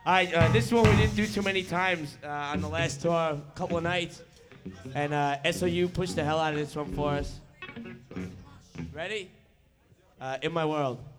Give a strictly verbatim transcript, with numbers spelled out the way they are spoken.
All right, uh, this one we didn't do too many times uh, on the last tour, a couple of nights. And uh, S O U pushed the hell out of this one for us. Ready? Uh, In My World.